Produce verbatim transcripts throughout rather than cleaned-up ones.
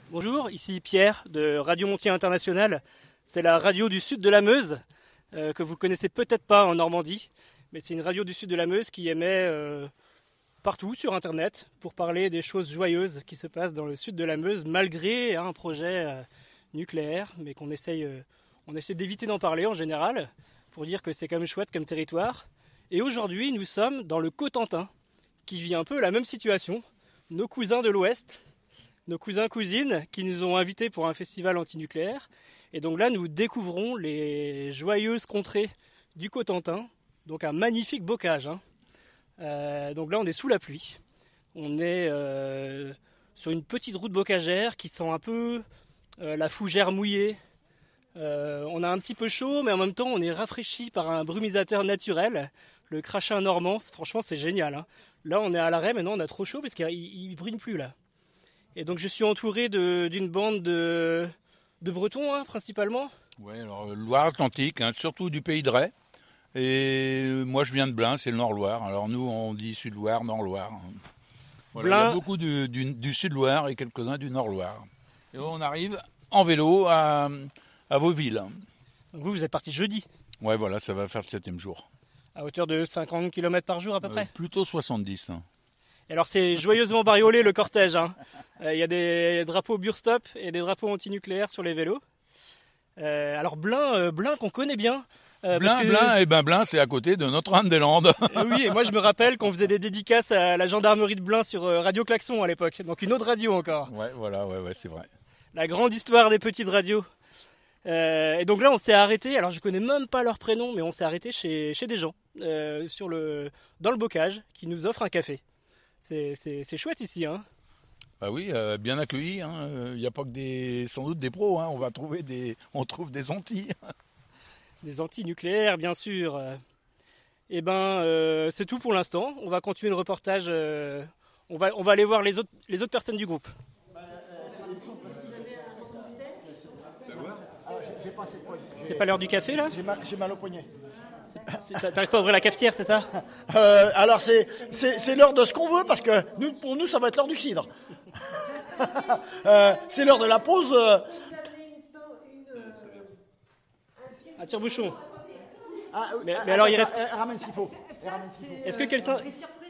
Bonjour, ici Pierre de Radio Montier International. C'est la radio du sud de la Meuse, euh, que vous connaissez peut-être pas en Normandie, mais c'est une radio du sud de la Meuse qui émet euh, partout sur Internet pour parler des choses joyeuses qui se passent dans le sud de la Meuse, malgré un projet euh, nucléaire, mais qu'on essaye, euh, on essaie d'éviter d'en parler en général, pour dire que c'est quand même chouette comme territoire. Et aujourd'hui, nous sommes dans le Cotentin, qui vit un peu la même situation. Nos cousins de l'Ouest, nos cousins-cousines qui nous ont invités pour un festival antinucléaire. Et donc là, nous découvrons les joyeuses contrées du Cotentin. Donc un magnifique bocage. Hein. Euh, donc là, on est sous la pluie. On est euh, sur une petite route bocagère qui sent un peu euh, la fougère mouillée. Euh, on a un petit peu chaud, mais en même temps, on est rafraîchi par un brumisateur naturel, le crachin normand. Franchement, c'est génial. Hein. Là, on est à l'arrêt. Maintenant, on a trop chaud parce qu'il ne brune plus là. Et donc je suis entouré de, d'une bande de, de Bretons, hein, principalement. Oui, alors Loire-Atlantique, hein, surtout du Pays de Ré. Et moi je viens de Blain, c'est le Nord-Loire. Alors nous on dit Sud-Loire, Nord-Loire. Voilà, Blain... Il y a beaucoup du, du, du Sud-Loire et quelques-uns du Nord-Loire. Et on arrive en vélo à, à Vauville. Donc vous, vous êtes parti jeudi. Ouais, voilà, ça va faire le septième jour. À hauteur de cinquante kilomètres par jour à peu près euh, Plutôt soixante-dix. Hein. Alors c'est joyeusement bariolé le cortège. Il hein. euh, y a des drapeaux Burstop et des drapeaux antinucléaires sur les vélos. Euh, alors Blain, euh, Blain qu'on connaît bien. Euh, Blain, que... Blain, et ben Blain, c'est à côté de Notre-Dame-des-Landes. Et oui, et moi je me rappelle qu'on faisait des dédicaces à la gendarmerie de Blain sur Radio Klaxon à l'époque. Donc une autre radio encore. Ouais, voilà, ouais, ouais, c'est vrai. La grande histoire des petites radios. Euh, et donc là on s'est arrêté. Alors je connais même pas leur prénom, mais on s'est arrêté chez chez des gens euh, sur le dans le bocage qui nous offrent un café. C'est, c'est, c'est chouette ici, hein. Bah oui, euh, bien accueilli. Il hein. n'y a pas que des, sans doute des pros. Hein. On va trouver des, on trouve des antis. Des anti-nucléaires, bien sûr. Eh ben, euh, c'est tout pour l'instant. On va continuer le reportage. Euh, on va, on va aller voir les autres, les autres personnes du groupe. C'est pas l'heure du café là ? J'ai mal, j'ai mal au poignet. C'est, t'arrives pas à ouvrir la cafetière, c'est ça ? euh, Alors c'est, c'est, c'est l'heure de ce qu'on veut parce que nous, pour nous ça va être l'heure du cidre. euh, c'est l'heure de la pause. Euh... Un tire-bouchon. Ah, mais, mais alors il reste. Ramène ce qu'il faut. Est-ce que quelqu'un.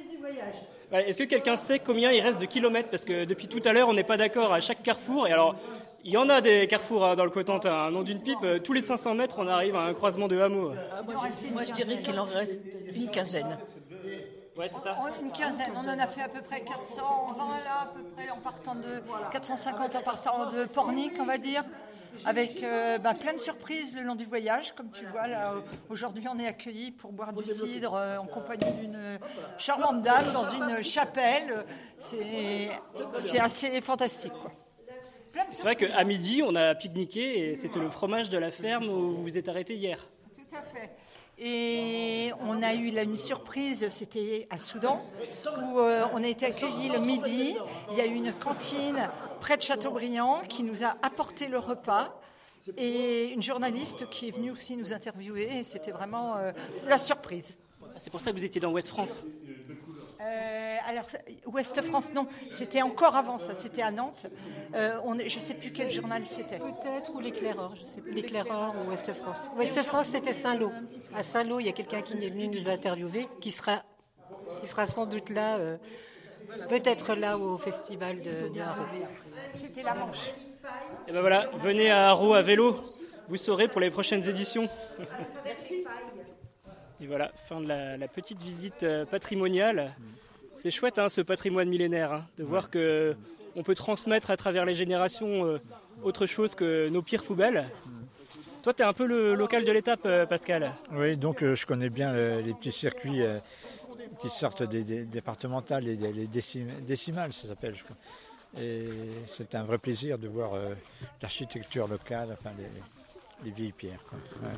Ouais, est-ce que quelqu'un sait combien il reste de kilomètres ? Parce que depuis tout à l'heure on n'est pas d'accord à chaque carrefour. Et alors il y en a des carrefours hein, dans le Cotentin. Un nom d'une pipe, tous les cinq cents mètres on arrive à un croisement de hameaux. Ah, moi, je, moi je dirais qu'il en reste une quinzaine. Ouais, c'est ça. Une quinzaine, on en a fait à peu près quatre cent vingt là, à peu près en partant de quatre cent cinquante en partant de Pornic, on va dire, avec euh, bah, plein de surprises le long du voyage. Comme tu vois, là, aujourd'hui, on est accueillis pour boire du cidre euh, en compagnie d'une charmante dame dans une chapelle. C'est, c'est assez fantastique, quoi. C'est vrai qu'à midi, on a pique-niqué et c'était le fromage de la ferme où vous vous êtes arrêté hier. Tout à fait. Et on a eu là, une surprise, c'était à Soudan, où euh, on a été accueillis le midi. Il y a eu une cantine près de Châteaubriand qui nous a apporté le repas. Et une journaliste qui est venue aussi nous interviewer. Et c'était vraiment euh, la surprise. C'est pour ça que vous étiez dans Ouest France. Euh, alors, Ouest France, non, c'était encore avant ça, c'était à Nantes. Euh, on, je ne sais plus quel journal c'était. Peut-être, ou l'Éclaireur, je sais plus. L'Éclaireur ou Ouest France. Ouest France, c'était Saint-Lô. À Saint-Lô, il y a quelqu'un qui est venu nous interviewer, qui sera, qui sera sans doute là, euh, peut-être là au festival de, de Haro. C'était la Manche. Et ben voilà, venez à Haro à vélo, vous saurez pour les prochaines éditions. Merci. Et voilà, fin de la, la petite visite patrimoniale. C'est chouette hein, ce patrimoine millénaire, hein, de voir qu'on peut transmettre à travers les générations euh, autre chose que nos pires poubelles. Toi, tu es un peu le local de l'étape, euh, Pascal. Oui, donc euh, je connais bien le, les petits circuits euh, qui sortent des, des départementales et des, des décim, décimales, ça s'appelle, je crois. Et c'est un vrai plaisir de voir euh, l'architecture locale, enfin les, les vieilles pierres. Quoi. Ouais.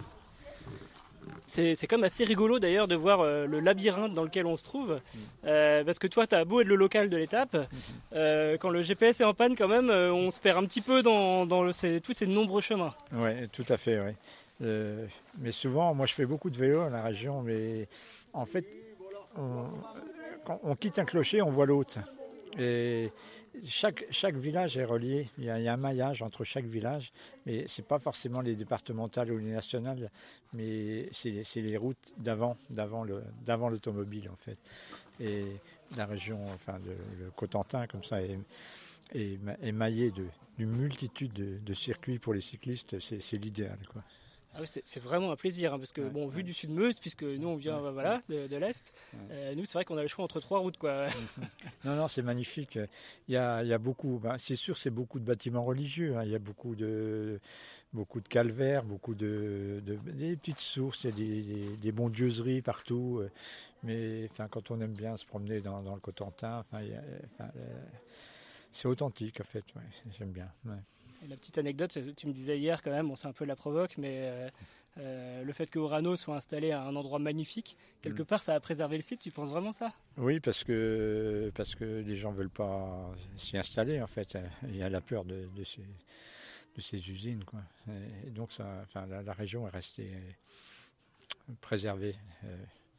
C'est, c'est comme assez rigolo d'ailleurs de voir euh, le labyrinthe dans lequel on se trouve, euh, parce que toi tu as beau être le local de l'étape, euh, quand le G P S est en panne quand même, euh, on se perd un petit peu dans, dans le, ces, tous ces nombreux chemins. Oui, tout à fait, oui. Euh, mais souvent, moi je fais beaucoup de vélo dans la région, mais en fait, on, quand on quitte un clocher, on voit l'autre. Et chaque, chaque village est relié. Il y, a, il y a un maillage entre chaque village, mais c'est pas forcément les départementales ou les nationales, mais c'est, c'est les routes d'avant, d'avant, le, d'avant l'automobile en fait. Et la région, enfin de, le Cotentin comme ça est, est, est maillé de, d'une multitude de, de circuits pour les cyclistes. C'est, c'est l'idéal, quoi. Ah oui, c'est, c'est vraiment un plaisir, hein, parce que, ouais, bon, vu ouais. du sud Meuse, puisque nous on vient ouais. voilà, de, de l'Est, ouais. euh, nous c'est vrai qu'on a le choix entre trois routes, quoi. Non, non, c'est magnifique. Il y a, il y a beaucoup, ben, c'est sûr, c'est beaucoup de bâtiments religieux, hein. Il y a beaucoup de, beaucoup de calvaires, beaucoup de, de des petites sources, il y a des, des, des bondieuseries partout. Mais enfin, quand on aime bien se promener dans, dans le Cotentin, enfin, il y a, enfin, c'est authentique en fait, ouais, j'aime bien. Ouais. Et la petite anecdote, tu me disais hier quand même, bon, c'est un peu la provoque, mais euh, euh, le fait que Orano soit installé à un endroit magnifique, quelque mmh. part ça a préservé le site, tu penses vraiment ça ? Oui, parce que, parce que les gens ne veulent pas s'y installer en fait, il y a la peur de, de, ces, de ces usines, quoi. Et donc ça, enfin, la, la région est restée préservée. Euh,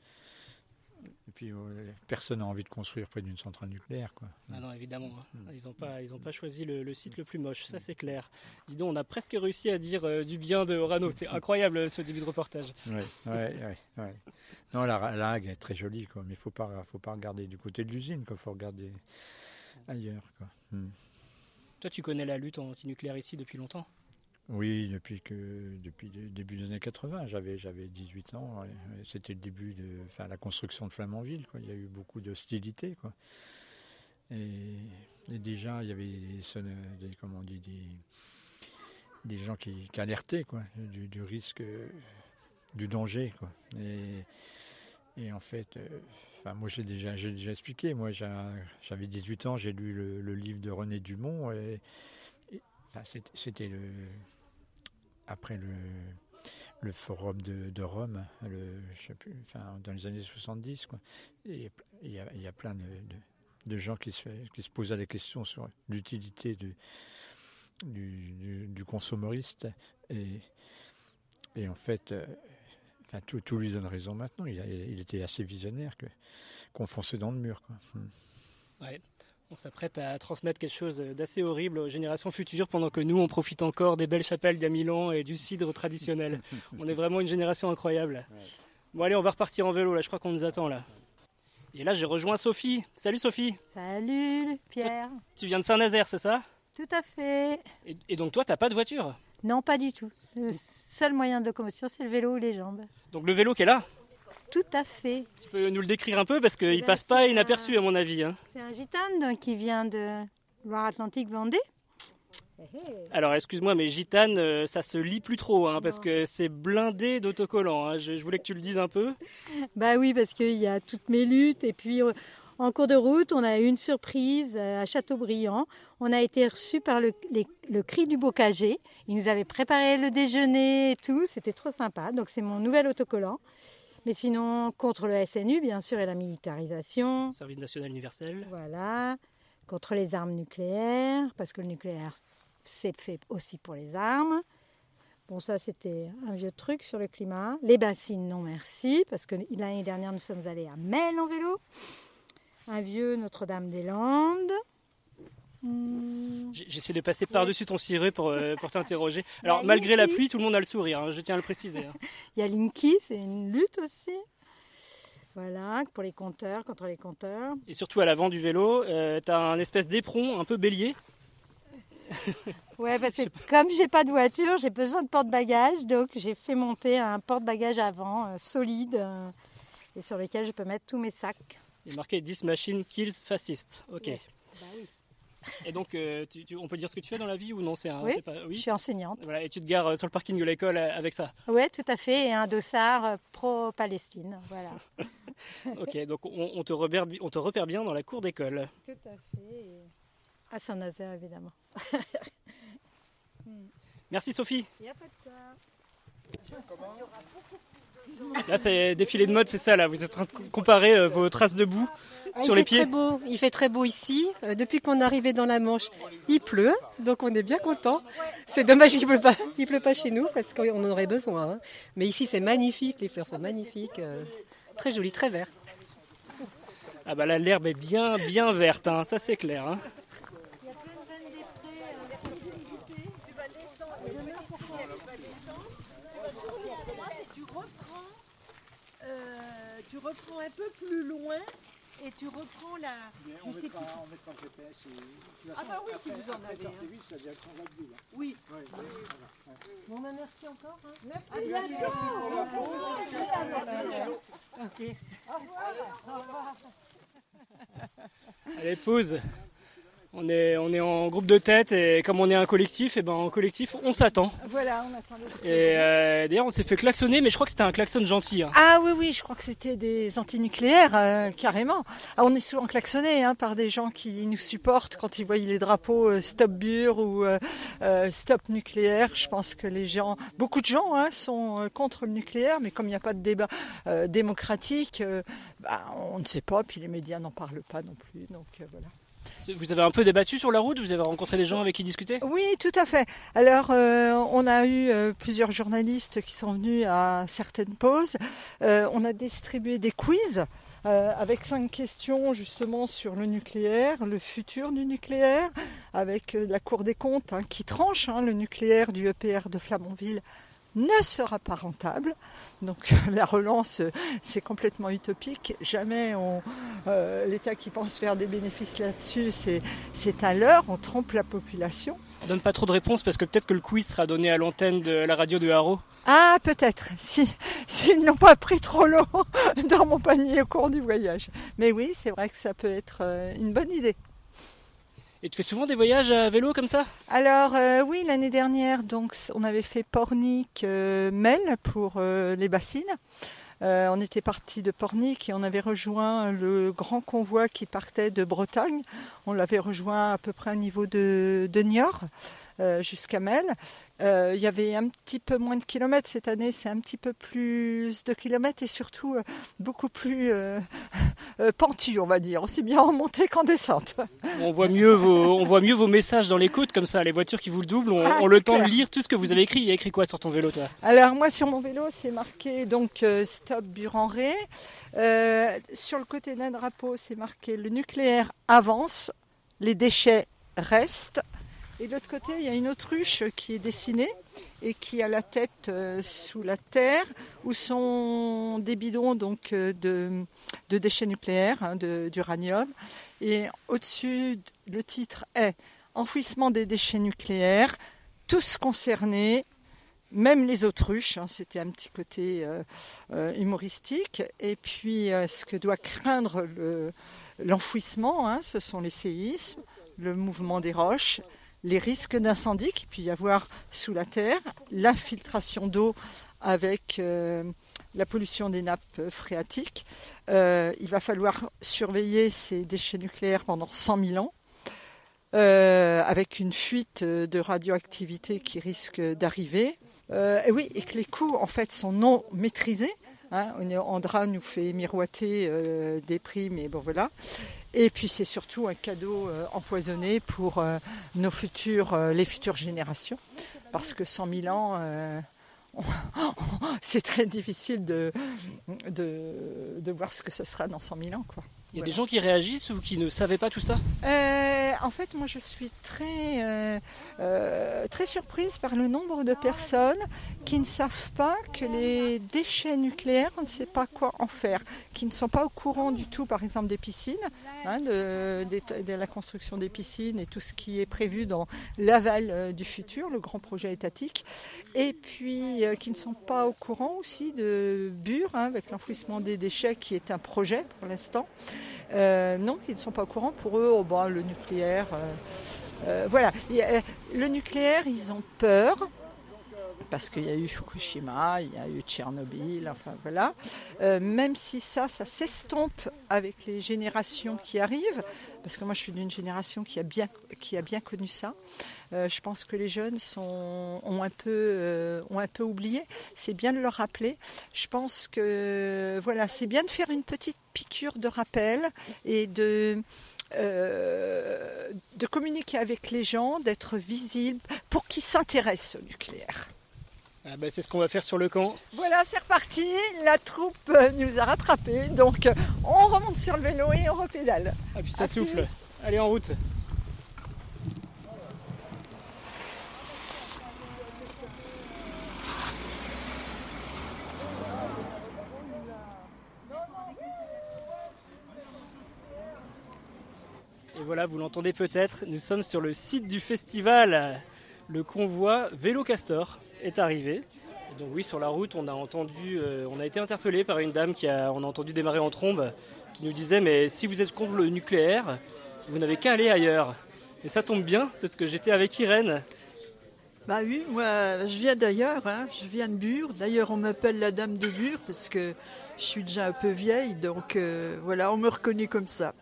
Et puis, euh, personne n'a envie de construire près d'une centrale nucléaire, quoi. Ah non, évidemment. Ils n'ont pas, ils ont pas choisi le, le site le plus moche, ça c'est clair. Dis donc, on a presque réussi à dire euh, du bien de Orano. C'est incroyable ce début de reportage. Oui, ouais, ouais, ouais. Non, la, la hague est très jolie, quoi, mais il ne faut pas, faut pas regarder du côté de l'usine, il faut regarder ailleurs, quoi. Hmm. Toi, tu connais la lutte antinucléaire ici depuis longtemps ? Oui, depuis que depuis le début des années quatre-vingts, j'avais j'avais dix-huit ans. C'était le début de, enfin, la construction de Flamanville, quoi. Il y a eu beaucoup d'hostilité, quoi. Et, et déjà, il y avait des, des comment on dit, des, des gens qui, qui alertaient, quoi, du, du risque, du danger, quoi. Et, et en fait, euh, enfin, moi j'ai déjà j'ai déjà expliqué. Moi, j'avais dix-huit ans, j'ai lu le, le livre de René Dumont et, et enfin, c'était, c'était le après le, le forum de, de Rome, le, je sais plus, enfin, dans les années soixante-dix, quoi. Et il y a, il y a plein de, de, de gens qui se, qui se posaient des questions sur l'utilité de, du, du, du consommoriste. Et, et en fait, euh, enfin, tout, tout lui donne raison maintenant. Il, a, il était assez visionnaire, que, qu'on fonçait dans le mur, quoi. Ouais. On s'apprête à transmettre quelque chose d'assez horrible aux générations futures pendant que nous, on profite encore des belles chapelles d'il y a mille ans et du cidre traditionnel. On est vraiment une génération incroyable. Bon allez, on va repartir en vélo, là, je crois qu'on nous attend là. Et là, j'ai rejoint Sophie. Salut Sophie. Salut Pierre. Toi, tu viens de Saint-Nazaire, c'est ça ? Tout à fait. Et, et donc toi, t'as pas de voiture ? Non, pas du tout. Le seul moyen de locomotion, c'est le vélo ou les jambes. Donc le vélo qui est là ? Tout à fait. Tu peux nous le décrire un peu parce qu'il ne passe pas inaperçu un... à mon avis. Hein. C'est un gitane donc, qui vient de Loire-Atlantique-Vendée. Alors excuse-moi mais gitane euh, ça se lit plus trop hein, parce que c'est blindé d'autocollants. Hein. Je, je voulais que tu le dises un peu. Bah oui parce qu'il y a toutes mes luttes et puis euh, en cours de route on a eu une surprise euh, à Châteaubriand. On a été reçus par le, les, le Cri du Bocagé. Ils nous avaient préparé le déjeuner et tout. C'était trop sympa. Donc c'est mon nouvel autocollant. Mais sinon, contre le S N U, bien sûr, et la militarisation. Service national universel. Voilà. Contre les armes nucléaires, parce que le nucléaire, c'est fait aussi pour les armes. Bon, ça, c'était un vieux truc sur le climat. Les bassines, non merci, parce que l'année dernière, nous sommes allés à Melle en vélo. Un vieux Notre-Dame-des-Landes. Mmh. J'essaie de passer par-dessus ton ciré pour, euh, pour t'interroger. Alors, malgré la pluie, tout le monde a le sourire, hein, je tiens à le préciser. Hein. Il y a Linky, c'est une lutte aussi. Voilà, pour les compteurs, contre les compteurs. Et surtout à l'avant du vélo, euh, tu as un espèce d'éperon un peu bélier. Ouais, parce que comme j'ai pas de voiture, j'ai besoin de porte-bagages, donc j'ai fait monter un porte-bagages avant euh, solide euh, et sur lequel je peux mettre tous mes sacs. Il est marqué « This machine kills fascist ». Ok. Ouais. Bah oui. Et donc, euh, tu, tu, on peut dire ce que tu fais dans la vie ou non c'est un, oui, c'est pas, oui, je suis enseignante. Voilà, et tu te gares sur le parking de l'école avec ça. Oui, tout à fait, et un dossard pro-Palestine. Voilà. Ok, donc on, on, te repère, on te repère bien dans la cour d'école. Tout à fait, et à Saint-Nazaire évidemment. Merci Sophie. Il n'y a pas de quoi. Là, c'est défilé de mode, c'est ça là. Vous êtes en train de comparer euh, vos traces de boue. Ah, sur les pieds. Très beau. Il fait très beau ici. Euh, depuis qu'on est arrivé dans la Manche, il pleut, donc on est bien content. C'est dommage qu'il ne pleut pas, il pleut pas chez nous parce qu'on en aurait besoin. Hein. Mais ici c'est magnifique, les fleurs sont magnifiques, euh, très joli, très vert. Ah bah là l'herbe est bien bien verte, hein, ça c'est clair. Hein. Tu reprends, euh, tu reprends un peu plus loin et tu reprends la. On Je sais mettra, plus. on mettra le G P S. Et, et Ah bah oui, si vous en avez. Hein. C'est la direction de la ville. Oui. Ouais, ouais, ouais. Bon, bah, merci encore. Hein. Merci. À bientôt. Ok. Au revoir. Au revoir. Allez, pause. On est, on est en groupe de tête et comme on est un collectif, et ben en collectif on s'attend. Voilà, on attend le. Et euh, d'ailleurs on s'est fait klaxonner, mais je crois que c'était un klaxon gentil. Hein. Ah oui, oui, je crois que c'était des antinucléaires, euh, carrément. Ah, on est souvent klaxonnés hein, par des gens qui nous supportent quand ils voient les drapeaux euh, Stop Bure ou euh, euh, Stop Nucléaire. Je pense que les gens, beaucoup de gens hein, sont euh, contre le nucléaire, mais comme il n'y a pas de débat euh, démocratique, euh, bah, on ne sait pas, puis les médias n'en parlent pas non plus. Donc euh, voilà. Vous avez un peu débattu sur la route? Vous avez rencontré des gens avec qui discuter? Oui, tout à fait. Alors, euh, on a eu euh, plusieurs journalistes qui sont venus à certaines pauses. Euh, on a distribué des quiz euh, avec cinq questions justement sur le nucléaire, le futur du nucléaire, avec euh, la Cour des comptes hein, qui tranche hein, le nucléaire du E P R de Flamanville ne sera pas rentable. Donc la relance, c'est complètement utopique. Jamais on, euh, l'État qui pense faire des bénéfices là-dessus, c'est, c'est un leurre, on trompe la population. On donne pas trop de réponses parce que peut-être que le quiz sera donné à l'antenne de la radio de Haro. Ah, peut-être, si, s'ils n'ont pas pris trop l'eau dans mon panier au cours du voyage. Mais oui, c'est vrai que ça peut être euh, une bonne idée. Et tu fais souvent des voyages à vélo comme ça? Alors euh, oui, l'année dernière, donc on avait fait Pornic, euh, Mel pour euh, les bassines. Euh, on était parti de Pornic et on avait rejoint le grand convoi qui partait de Bretagne. On l'avait rejoint à peu près au niveau de, de Niort euh, jusqu'à Mel. Euh, il y avait un petit peu moins de kilomètres cette année, c'est un petit peu plus de kilomètres et surtout euh, beaucoup plus euh, euh, pentu, on va dire, aussi bien en montée qu'en descente. On voit mieux vos, on voit mieux vos messages dans l'écoute comme ça, les voitures qui vous le doublent, on, Ah, on le temps clair. de lire tout ce que vous avez écrit. Il y a écrit quoi sur ton vélo, toi? Alors moi sur mon vélo c'est marqué donc euh, Stop Bure-en-Ré. Euh, sur le côté d'un drapeau c'est marqué le nucléaire avance, les déchets restent. Et de l'autre côté, il y a une autruche qui est dessinée et qui a la tête euh, sous la terre, où sont des bidons donc, euh, de, de déchets nucléaires, hein, de, d'uranium. Et au-dessus, le titre est « Enfouissement des déchets nucléaires, tous concernés, même les autruches hein, », c'était un petit côté euh, euh, humoristique. Et puis, euh, ce que doit craindre le, l'enfouissement, hein, ce sont les séismes, le mouvement des roches, les risques d'incendie qu'il peut y avoir sous la terre, l'infiltration d'eau avec euh, la pollution des nappes phréatiques. Euh, il va falloir surveiller ces déchets nucléaires pendant cent mille ans, euh, avec une fuite de radioactivité qui risque d'arriver. Euh, et oui, et que les coûts en fait sont non maîtrisés. Hein, Andra nous fait miroiter euh, des prix, mais bon voilà. Et puis c'est surtout un cadeau euh, empoisonné pour euh, nos futurs, euh, les futures générations, parce que cent mille ans, euh, on, c'est très difficile de, de, de voir ce que ce sera dans cent mille ans, quoi. Il y a Voilà. des gens qui réagissent ou qui ne savaient pas tout ça? Euh, en fait, moi, je suis très, euh, euh, très surprise par le nombre de personnes qui ne savent pas que les déchets nucléaires, on ne sait pas quoi en faire, qui ne sont pas au courant du tout, par exemple, des piscines, hein, de, de, de la construction des piscines et tout ce qui est prévu dans l'aval euh, du futur, le grand projet étatique, et puis euh, qui ne sont pas au courant aussi de Bure, hein, avec l'enfouissement des déchets, qui est un projet pour l'instant. Euh, non, ils ne sont pas au courant. Pour eux, oh, bah, le nucléaire, euh, euh, voilà. Et, euh, le nucléaire, ils ont peur parce qu'il y a eu Fukushima, il y a eu Tchernobyl, enfin voilà. Euh, même si ça, ça s'estompe avec les générations qui arrivent, parce que moi, je suis d'une génération qui a bien, qui a bien connu ça. Euh, je pense que les jeunes sont, ont, un peu, euh, ont un peu oublié. C'est bien de leur rappeler. Je pense que voilà, c'est bien de faire une petite piqûre de rappel et de, euh, de communiquer avec les gens, d'être visible pour qu'ils s'intéressent au nucléaire. Ah bah c'est ce qu'on va faire sur le camp. Voilà, c'est reparti. La troupe nous a rattrapés. Donc on remonte sur le vélo et on repédale. Ah puis ça À souffle. plus. Allez, en route. voilà, vous l'entendez peut-être, nous sommes sur le site du festival. Le convoi Vélo Castor est arrivé. Et donc oui, sur la route, on a entendu, euh, on a été interpellé par une dame qui a, on a entendu démarrer en trombe, qui nous disait mais si vous êtes contre le nucléaire, vous n'avez qu'à aller ailleurs. Et ça tombe bien parce que j'étais avec Irène. Bah oui, moi je viens d'ailleurs, hein, je viens de Bure. D'ailleurs on m'appelle la dame de Bure parce que je suis déjà un peu vieille, donc euh, voilà, on me reconnaît comme ça.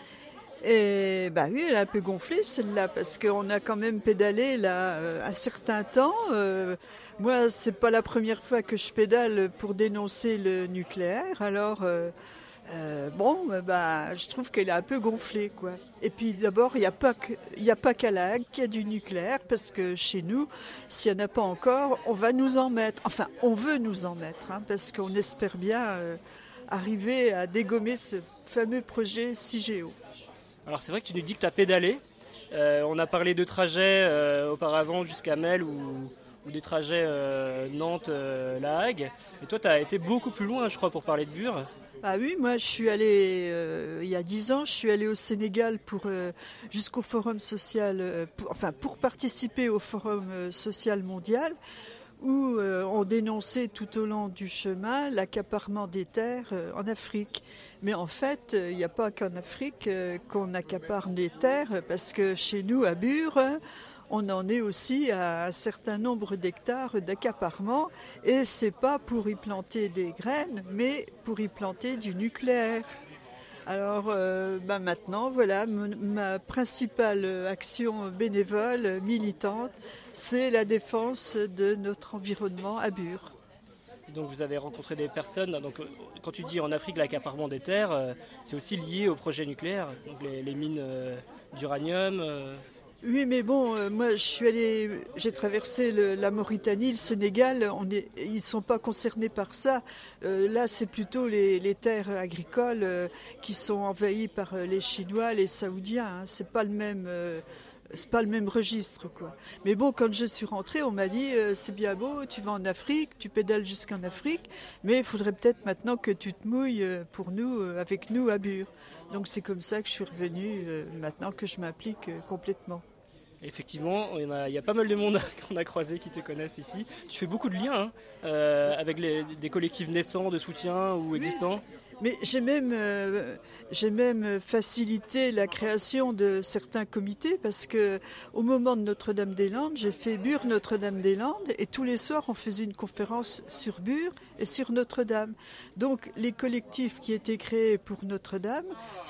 Et bah oui, elle est un peu gonflée celle-là parce qu'on a quand même pédalé là euh, un certain temps. Euh, moi, c'est pas la première fois que je pédale pour dénoncer le nucléaire. Alors euh, euh, bon, bah je trouve qu'elle est un peu gonflée quoi. Et puis d'abord, il n'y a pas que, il y a pas qu'à La Hague qu'il y a du nucléaire parce que chez nous, s'il n'y en a pas encore, on va nous en mettre. Enfin, on veut nous en mettre hein, parce qu'on espère bien euh, arriver à dégommer ce fameux projet Cigéo. Alors c'est vrai que tu nous dis que tu as pédalé. Euh, on a parlé de trajets euh, auparavant jusqu'à Mel ou, ou des trajets euh, Nantes-La euh, Hague. Et toi, tu as été beaucoup plus loin, je crois, pour parler de Bure. Ah oui, moi je suis allée, euh, il y a dix ans, je suis allée au Sénégal pour, euh, jusqu'au Forum social, euh, pour, enfin pour participer au Forum euh, social mondial, où euh, on dénonçait tout au long du chemin l'accaparement des terres euh, en Afrique. Mais en fait, il euh, n'y a pas qu'en Afrique euh, qu'on accapare des terres, parce que chez nous, à Bure, on en est aussi à un certain nombre d'hectares d'accaparement, et c'est pas pour y planter des graines, mais pour y planter du nucléaire. Alors euh, bah maintenant, voilà, m- ma principale action bénévole, militante, c'est la défense de notre environnement à Bure. Donc vous avez rencontré des personnes, donc quand tu dis en Afrique l'accaparement des terres, euh, c'est aussi lié au projet nucléaire, donc les, les mines euh, d'uranium. Euh... Oui, mais bon, euh, moi, je suis allée, j'ai traversé le, la Mauritanie, le Sénégal. On est, ils ne sont pas concernés par ça. Euh, là, c'est plutôt les, les terres agricoles euh, qui sont envahies par euh, les Chinois, les Saoudiens. Hein. C'est pas le même. Euh, c'est pas le même registre, quoi. Mais bon, quand je suis rentrée, on m'a dit euh, c'est bien beau, tu vas en Afrique, tu pédales jusqu'en Afrique, mais il faudrait peut-être maintenant que tu te mouilles euh, pour nous, euh, avec nous à Bure. Donc c'est comme ça que je suis revenue, euh, maintenant que je m'implique euh, complètement. Effectivement, il y, a, il y a pas mal de monde qu'on a croisé qui te connaissent ici. Tu fais beaucoup de liens hein, euh, avec les, des collectifs naissants de soutien ou existants. Mais j'ai même, euh, j'ai même facilité la création de certains comités parce que au moment de Notre-Dame-des-Landes, j'ai fait Bure Notre-Dame-des-Landes et tous les soirs on faisait une conférence sur Bure et sur Notre-Dame. Donc les collectifs qui étaient créés pour Notre-Dame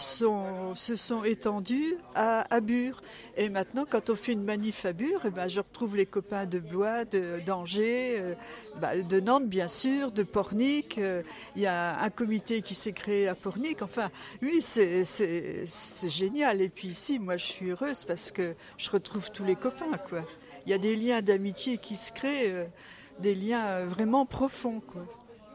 sont, se sont étendus à, à Bure. Et maintenant, quand on fait une manif à Bure, eh ben, je retrouve les copains de Blois, de, d'Angers, euh, bah, de Nantes bien sûr, de Pornic. Euh, il y a un comité qui s'est créé à Pornic. Enfin, oui, c'est, c'est, c'est génial. Et puis ici, moi, je suis heureuse parce que je retrouve tous les copains, quoi. Il y a des liens d'amitié qui se créent, euh, des liens vraiment profonds, quoi.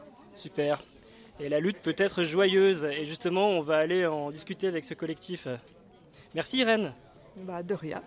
Super. Et la lutte peut être joyeuse. Et justement, on va aller en discuter avec ce collectif. Merci Irène. Bah, de rien.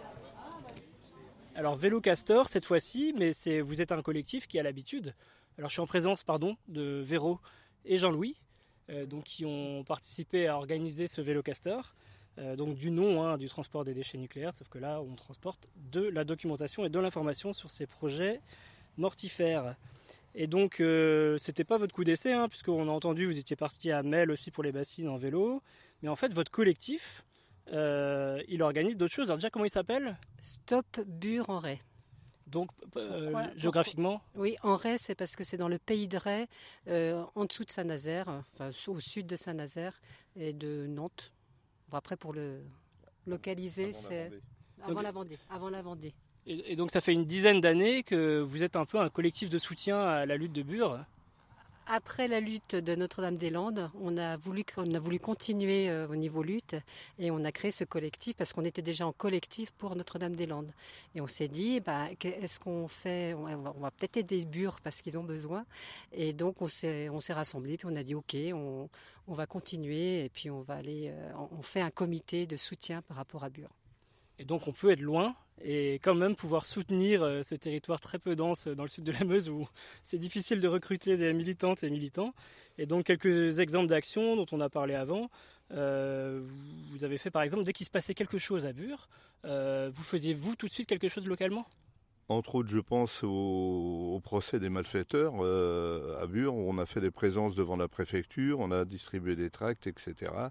Alors Vélo Castor cette fois-ci, mais c'est, vous êtes un collectif qui a l'habitude. Alors je suis en présence, pardon, de Véro et Jean-Louis, euh, donc qui ont participé à organiser ce Vélo Castor, euh, donc du nom hein, du transport des déchets nucléaires, sauf que là on transporte de la documentation et de l'information sur ces projets mortifères. Et donc euh, c'était pas votre coup d'essai, hein, puisqu'on a entendu vous étiez parti à Mel aussi pour les bassines en vélo, mais en fait votre collectif euh, il organise d'autres choses. Alors déjà comment il s'appelle ? Stop Bure en Ray. Donc, euh, Pourquoi, géographiquement pourquoi, Oui, en Ray, c'est parce que c'est dans le pays de Ray, euh, en dessous de Saint-Nazaire, enfin au sud de Saint-Nazaire et de Nantes. Bon, après, pour le localiser, avant c'est la avant la Vendée. Avant la Vendée. Et, et donc, ça fait une dizaine d'années que vous êtes un peu un collectif de soutien à la lutte de Bure. Après la lutte de Notre-Dame-des-Landes, on a voulu, on a voulu continuer euh, au niveau lutte et on a créé ce collectif parce qu'on était déjà en collectif pour Notre-Dame-des-Landes. Et on s'est dit, bah, qu'est-ce qu'on fait ? On va, on va peut-être aider Bure parce qu'ils ont besoin. Et donc on s'est, on s'est rassemblés puis on a dit, ok, on, on va continuer et puis on va aller, euh, on fait un comité de soutien par rapport à Bure. Et donc on peut être loin et quand même pouvoir soutenir ce territoire très peu dense dans le sud de la Meuse où c'est difficile de recruter des militantes et militants. Et donc quelques exemples d'actions dont on a parlé avant. Euh, vous avez fait par exemple, dès qu'il se passait quelque chose à Bure, euh, vous faisiez vous tout de suite quelque chose localement ? Entre autres, je pense au, au procès des malfaiteurs euh, à Bure, où on a fait des présences devant la préfecture, on a distribué des tracts, et cetera.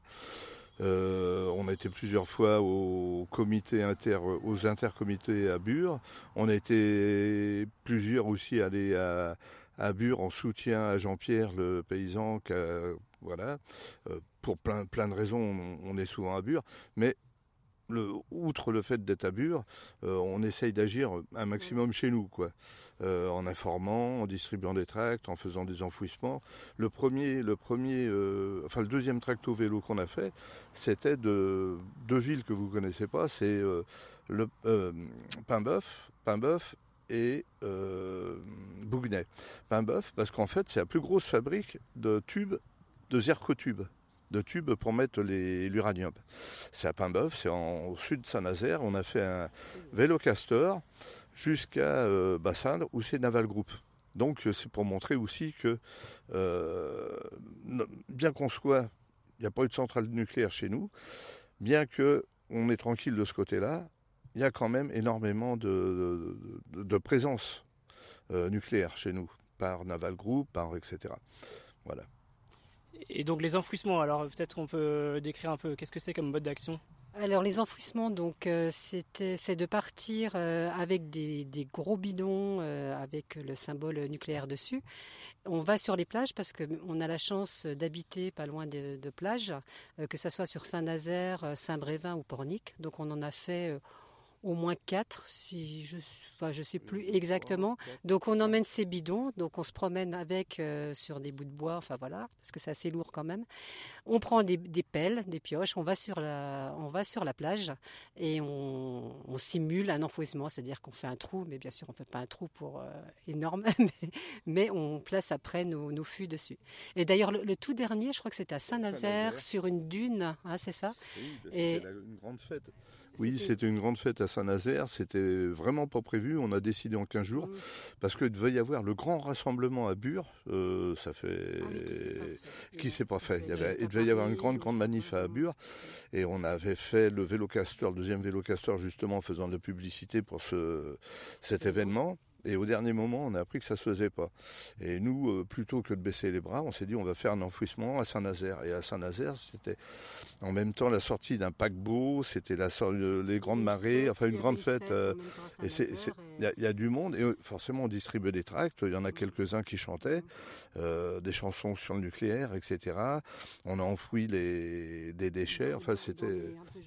Euh, on a été plusieurs fois au comité inter, aux intercomités à Bure. On a été plusieurs aussi allés à, à Bure en soutien à Jean-Pierre, le paysan. Voilà, euh, pour plein, plein de raisons, on, on est souvent à Bure. Mais Le, outre le fait d'être à Bure, euh, on essaye d'agir un maximum chez nous, quoi. Euh, en informant, en distribuant des tracts, en faisant des enfouissements. Le premier, le premier, euh, enfin le deuxième tract au vélo qu'on a fait, c'était de deux villes que vous connaissez pas, c'est euh, le euh, Paimboeuf, Paimboeuf et euh, Bouguenais. Paimboeuf, parce qu'en fait, c'est la plus grosse fabrique de tubes, de zircotubes. de tubes pour mettre les, l'uranium. C'est à Paimboeuf, c'est en, au sud de Saint-Nazaire. On a fait un vélo-castor jusqu'à euh, Bassinde, où c'est Naval Group. Donc c'est pour montrer aussi que, euh, bien qu'on soit, il n'y a pas eu de centrale nucléaire chez nous, bien qu'on est tranquille de ce côté-là, il y a quand même énormément de, de, de présence euh, nucléaire chez nous, par Naval Group, par et cetera. Voilà. Et donc les enfouissements, alors peut-être on peut décrire un peu, qu'est-ce que c'est comme mode d'action ? Alors les enfouissements, donc euh, c'était, c'est de partir euh, avec des, des gros bidons euh, avec le symbole nucléaire dessus. On va sur les plages parce qu'on a la chance d'habiter pas loin de, de plages, euh, que ce soit sur Saint-Nazaire, Saint-Brévin ou Pornic. Donc on en a fait euh, au moins quatre, si je enfin, je sais plus exactement. Donc on emmène ces bidons, donc on se promène avec euh, sur des bouts de bois, enfin voilà, parce que c'est assez lourd quand même. On prend des, des pelles, des pioches, on va sur la, on va sur la plage et on, on simule un enfouissement, c'est-à-dire qu'on fait un trou, mais bien sûr on fait pas un trou pour euh, énorme, mais, mais on place après nos, nos fûts dessus. Et d'ailleurs le, le tout dernier, je crois que c'était à Saint-Nazaire, sur une dune, hein, c'est ça. Oui, c'était et... une grande fête. Oui, c'était... c'était une grande fête à Saint-Nazaire, c'était vraiment pas prévu, on a décidé en quinze jours, mmh. parce qu'il devait y avoir le grand rassemblement à Bure, euh, ça fait... Ah oui, qui s'est pas fait, il, y avait... il devait y avoir une grande, grande manif à Bure, et on avait fait le vélo-castor, le deuxième vélo-castor justement en faisant de la publicité pour ce... cet événement. Et au dernier moment, on a appris que ça se faisait pas. Et nous, euh, plutôt que de baisser les bras, on s'est dit on va faire un enfouissement à Saint-Nazaire. Et à Saint-Nazaire, c'était en même temps la sortie d'un paquebot, c'était la sortie, les grandes marées, enfin une grande fête. Euh, et c'est, c'est, il y, y a du monde. Et forcément, on distribuait des tracts. Il y en a quelques-uns qui chantaient euh, des chansons sur le nucléaire, et cetera. On a enfoui les des déchets. Enfin, c'était,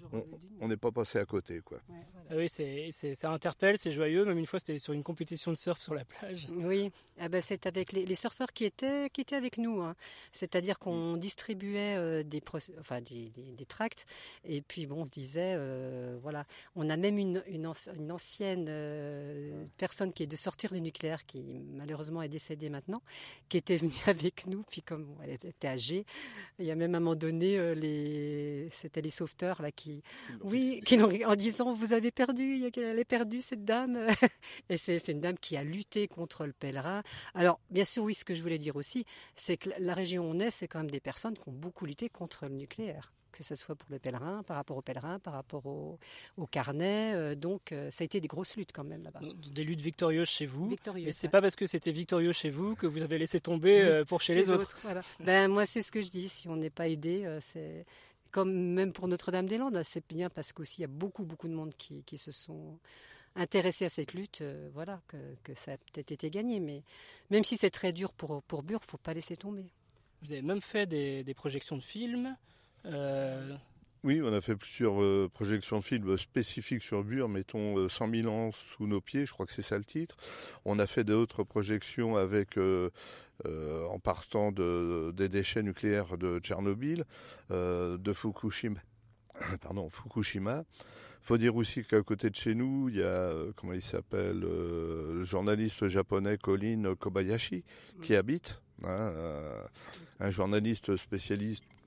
on n'est pas passé à côté, quoi. Ah oui, c'est, c'est, ça interpelle, c'est joyeux. Même une fois, c'était sur une compétition de surf sur la plage. Oui, ah ben c'est avec les, les surfeurs qui étaient, qui étaient avec nous. Hein. C'est-à-dire qu'on distribuait euh, des, enfin, des, des, des tracts et puis bon, on se disait, euh, voilà, on a même une, une, une ancienne euh, personne qui est de sortir du nucléaire, qui malheureusement est décédée maintenant, qui était venue avec nous, puis comme elle était âgée, il y a même à un moment donné, euh, les, c'était les sauveteurs là qui, oui, qui l'ont, en disant vous avez perdu, elle est perdue cette dame, et c'est, c'est une dame qui a lutté contre le pèlerin. Alors, bien sûr, oui, ce que je voulais dire aussi, c'est que la région où on est, c'est quand même des personnes qui ont beaucoup lutté contre le nucléaire, que ce soit pour le pèlerin, par rapport au pèlerin, par rapport au, au carnet. Euh, donc, euh, ça a été des grosses luttes quand même là-bas. Des luttes victorieuses chez vous, victorieuses, mais c'est ouais. pas parce que c'était victorieux chez vous que vous avez laissé tomber euh, pour chez les, les autres. autres voilà. Ben, moi, c'est ce que je dis. Si on n'est pas aidé, euh, c'est... Comme même pour Notre-Dame-des-Landes, c'est bien parce qu'aussi il y a beaucoup, beaucoup de monde qui, qui se sont intéressés à cette lutte, euh, voilà, que, que ça a peut-être été gagné. Mais même si c'est très dur pour, pour Bure, il ne faut pas laisser tomber. Vous avez même fait des, des projections de films euh... Oui, on a fait plusieurs euh, projections de films spécifiques sur Bure, mettons euh, cent mille ans sous nos pieds, je crois que c'est ça le titre. On a fait d'autres projections avec, euh, euh, en partant de, des déchets nucléaires de Tchernobyl, euh, de Fukushima. Pardon, Fukushima. Faut dire aussi qu'à côté de chez nous, il y a, euh, comment il s'appelle, euh, le journaliste japonais Colin Kobayashi, qui habite, hein, euh, un journaliste spécialiste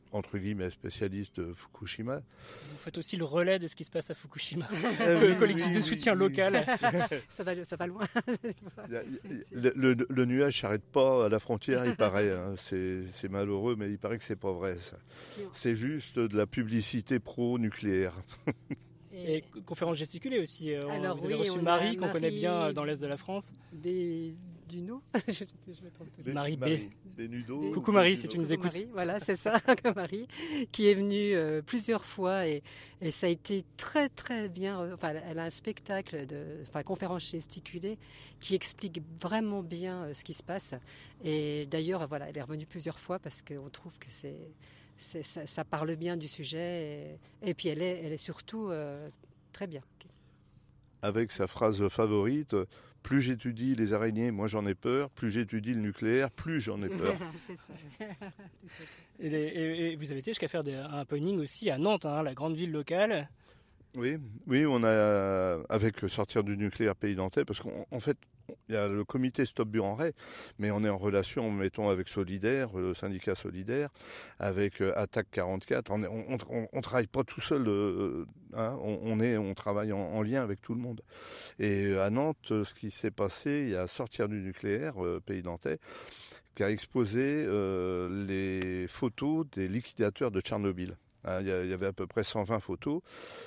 entre guillemets, spécialiste de Fukushima. Vous faites aussi le relais de ce qui se passe à Fukushima, Euh, le oui, collectif oui, de oui, soutien oui, local. ça, va, ça va loin. Il y a- Le, le- le nuage s'arrête pas à la frontière, il paraît. hein. C'est, c'est malheureux, mais il paraît que c'est pas vrai. Ça. C'est juste de la publicité pro-nucléaire. Et conférence gesticulée aussi. euh, Alors, vous avez oui, reçu on a Marie, qu'on Marie connaît bien dans l'Est de la France. Des... Duno je, je me trompe toujours. Marie B. Bénudo. Coucou Marie, si tu nous Coucou écoutes. Marie, voilà, c'est ça, Marie, qui est venue euh, plusieurs fois et, et ça a été très très bien. euh, Enfin, elle a un spectacle de, enfin, conférence gesticulée qui explique vraiment bien euh, ce qui se passe. Et d'ailleurs, voilà, elle est revenue plusieurs fois parce qu'on trouve que c'est, c'est ça, ça parle bien du sujet et, et puis elle est, elle est surtout euh, très bien. Avec sa phrase favorite, plus j'étudie les araignées, moins j'en ai peur, plus j'étudie le nucléaire, plus j'en ai peur. C'est ça. Et, et- et vous avez été jusqu'à faire des- un happening aussi à Nantes, hein, la grande ville locale. Oui, oui, on a, avec Sortir du nucléaire Pays Nantais, parce qu'en en fait, il y a le comité Stop Buranray, mais on est en relation, mettons, avec Solidaire, le syndicat Solidaire, avec euh, Attaque quarante-quatre. On ne travaille pas tout seul, euh, hein, on, on, est, on travaille en, en lien avec tout le monde. Et à Nantes, ce qui s'est passé, il y a Sortir du nucléaire euh, Pays Nantais, qui a exposé euh, les photos des liquidateurs de Tchernobyl. Hein, il y avait à peu près cent vingt photos.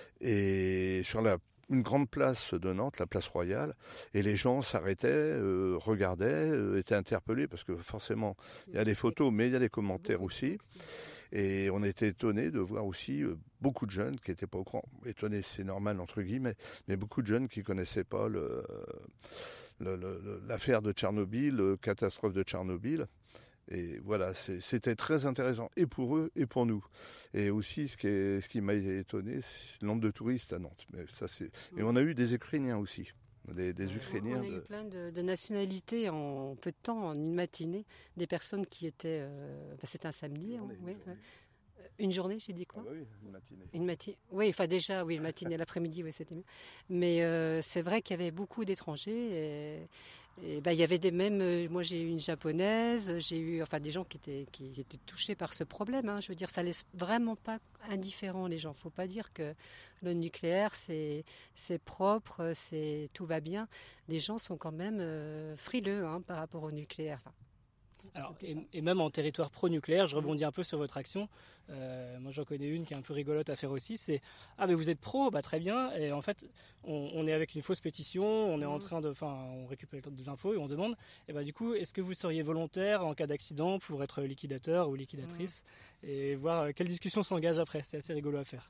Et sur la, une grande place de Nantes, la place Royale, et les gens s'arrêtaient, euh, regardaient, euh, étaient interpellés, parce que forcément, il y a des photos, mais il y a des commentaires aussi. Et on était étonnés de voir aussi euh, beaucoup de jeunes qui n'étaient pas au courant. Étonnés, c'est normal, entre guillemets, mais beaucoup de jeunes qui ne connaissaient pas le, le, le, l'affaire de Tchernobyl, la catastrophe de Tchernobyl. Et voilà, c'est, c'était très intéressant, et pour eux, et pour nous. Et aussi, ce qui, est, ce qui m'a étonné, c'est le nombre de touristes à Nantes. Mais ça, c'est... Et on a eu des Ukrainiens aussi. Des, des Ukrainiens. On a de... eu plein de, de nationalités en peu de temps, en une matinée. Des personnes qui étaient... Euh... Ben, c'était un samedi. Hein, oui, ouais. Une journée, j'ai dit quoi? Ah bah oui, une matinée. Une matinée. Oui, enfin déjà, oui, une matinée, l'après-midi, oui, c'était mieux. Mais euh, c'est vrai qu'il y avait beaucoup d'étrangers. Et, et ben, il y avait des mêmes. Euh, moi, j'ai eu une japonaise, j'ai eu, enfin, des gens qui étaient qui étaient touchés par ce problème. Hein. Je veux dire, ça laisse vraiment pas indifférents les gens. Faut pas dire que le nucléaire c'est c'est propre, c'est tout va bien. Les gens sont quand même euh, frileux hein, par rapport au nucléaire. Enfin, Alors, et, et même en territoire pro-nucléaire, je rebondis un peu sur votre action. Euh, moi, j'en connais une qui est un peu rigolote à faire aussi. C'est ah, mais vous êtes pro, bah très bien. Et en fait, on, on est avec une fausse pétition, on est en train de, enfin, on récupère des infos et on demande. Et bah du coup, est-ce que vous seriez volontaire en cas d'accident pour être liquidateur ou liquidatrice et voir euh, quelle discussion s'engage après. C'est assez rigolo à faire.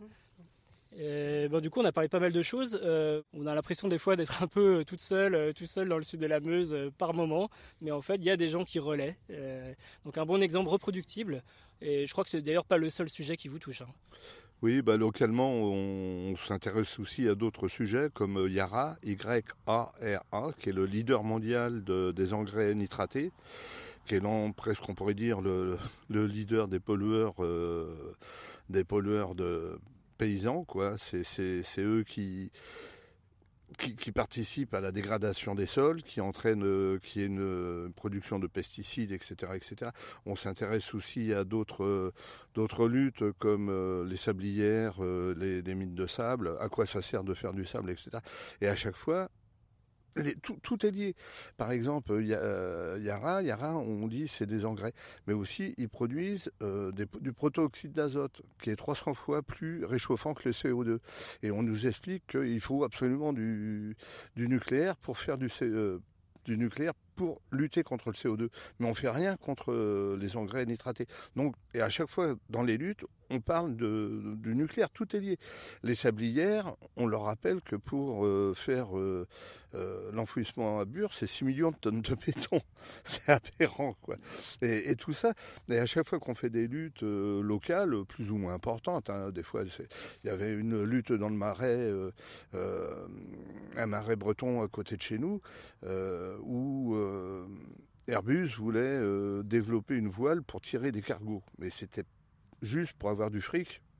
Et bon, du coup, on a parlé pas mal de choses. Euh, on a l'impression des fois d'être un peu toute seule, euh, tout seul dans le sud de la Meuse euh, par moment. Mais en fait, il y a des gens qui relaient. Euh, donc un bon exemple reproductible. Et je crois que c'est d'ailleurs pas le seul sujet qui vous touche. Hein. Oui, bah, localement, on, on s'intéresse aussi à d'autres sujets comme Yara, Y A R A, qui est le leader mondial de, des engrais nitratés, qui est là, presque, on pourrait dire, le, le leader des pollueurs, euh, des pollueurs de paysans, quoi. C'est, c'est, c'est eux qui, qui, qui participent à la dégradation des sols, qui entraînent, euh, qui est une, une production de pesticides, et cetera, et cetera. On s'intéresse aussi à d'autres, euh, d'autres luttes comme euh, les sablières, euh, les, les mines de sable, à quoi ça sert de faire du sable, et cetera. Et à chaque fois, Les, tout, tout est lié. Par exemple, y a, euh, Yara, Yara, on dit c'est des engrais, mais aussi ils produisent euh, des, du protoxyde d'azote qui est trois cents fois plus réchauffant que le C O deux. Et on nous explique qu'il faut absolument du, du nucléaire pour faire du, euh, du nucléaire pour lutter contre le C O deux. Mais on fait rien contre euh, les engrais nitratés. Donc, et à chaque fois dans les luttes, on parle de, du nucléaire, tout est lié. Les sablières, on leur rappelle que pour euh, faire euh, euh, l'enfouissement à Bure, c'est six millions de tonnes de béton. C'est aberrant, quoi. Et, et tout ça, et à chaque fois qu'on fait des luttes euh, locales, plus ou moins importantes, hein, des fois, il y avait une lutte dans le Marais, euh, euh, un marais breton à côté de chez nous, euh, où euh, Airbus voulait euh, développer une voile pour tirer des cargos. Mais c'était juste pour avoir du fric,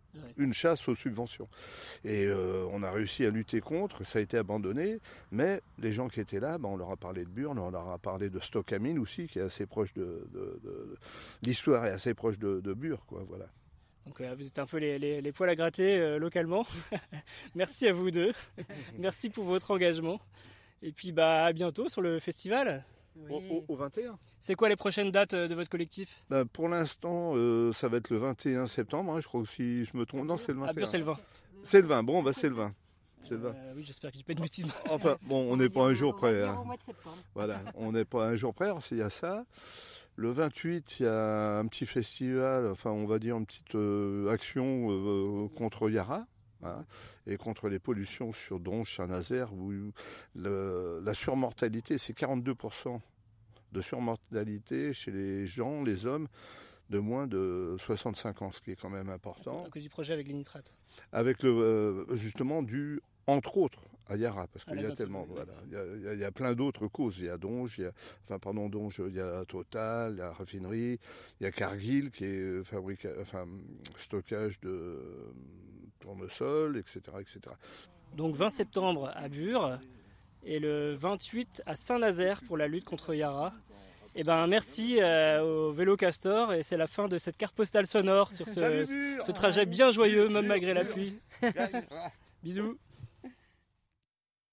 ouais. une chasse aux subventions. Et euh, on a réussi à lutter contre, ça a été abandonné, mais les gens qui étaient là, ben, on leur a parlé de Bure, on leur a parlé de Stockamine aussi, qui est assez proche de... de, de l'histoire est assez proche de, de Bure, quoi, voilà. Donc euh, vous êtes un peu les, les, les poils à gratter euh, localement. Merci à vous deux. Merci pour votre engagement. Et puis bah, à bientôt sur le festival. Oui. Au, au vingt et un. C'est quoi les prochaines dates de votre collectif? Ben, pour l'instant, euh, ça va être le vingt et un septembre, hein, je crois que si je me trompe. Non, c'est le vingt et un. À Bure, c'est le vingt. C'est le vingt, bon, bah, c'est le vingt. C'est le vingt. Euh, oui, j'espère que je dis pas de bêtises. Enfin, bon, on n'est pas un jour près. Hein. Au mois de septembre. Voilà, on n'est pas un jour près, il y a ça. Le vingt-huit, il y a un petit festival, enfin, on va dire une petite euh, action euh, contre Yara. Hein, et contre les pollutions sur Donge, Saint-Nazaire, où le, la surmortalité, c'est quarante-deux pour cent de surmortalité chez les gens, les hommes, de moins de soixante-cinq ans, ce qui est quand même important. À cause du projet avec les nitrates. Avec le, euh, justement, dû, entre autres, à Yara, parce qu'il y a tellement, oui. voilà, il y a, il y a, il y a plein d'autres causes. Il y a Donge, il y a, enfin, pardon, Donge, il y a Total, il y a raffinerie, il y a Cargill qui est fabrique, enfin, stockage de tournesol, et cetera, et cetera. Donc vingt septembre à Bure et le vingt-huit à Saint-Nazaire pour la lutte contre Yara. Eh ben merci euh, au Vélo Castor et c'est la fin de cette carte postale sonore sur ce, ce trajet bien joyeux, même malgré la pluie. Bisous.